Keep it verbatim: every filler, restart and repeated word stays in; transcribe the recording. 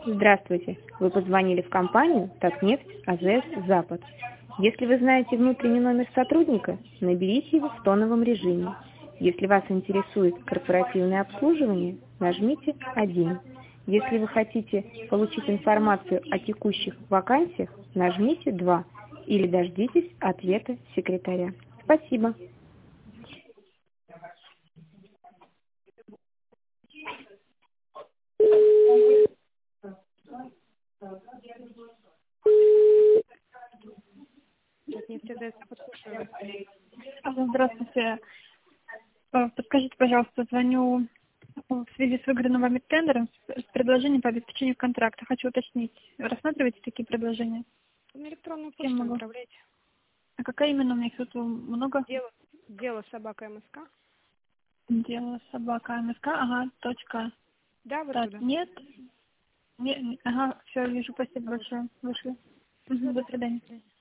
Здравствуйте. Вы позвонили в компанию «Татнефть АЗС Запад». Если вы знаете внутренний номер сотрудника, наберите его в тоновом режиме. Если вас интересует корпоративное обслуживание, нажмите один. Если вы хотите получить информацию о текущих вакансиях, нажмите два. Или дождитесь ответа секретаря. Спасибо. Татнефть АЗС Запад, слушаю вас. Алло, здравствуйте. Э, Подскажите, пожалуйста, звоню в связи с выигранным вами тендером с с предложением по обеспечению контракта. Хочу уточнить, рассматриваете такие предложения? На электронную Кем почту могу? направляйте. А какая именно? У меня их тут много. Дело, дело собака МСК. Дело собака МСК, ага, точка. Да, вот Так, туда. нет. Не- не- ага, все, вижу, спасибо А вот большое. Вышли. всё, Мгм, до до свидания. свидания.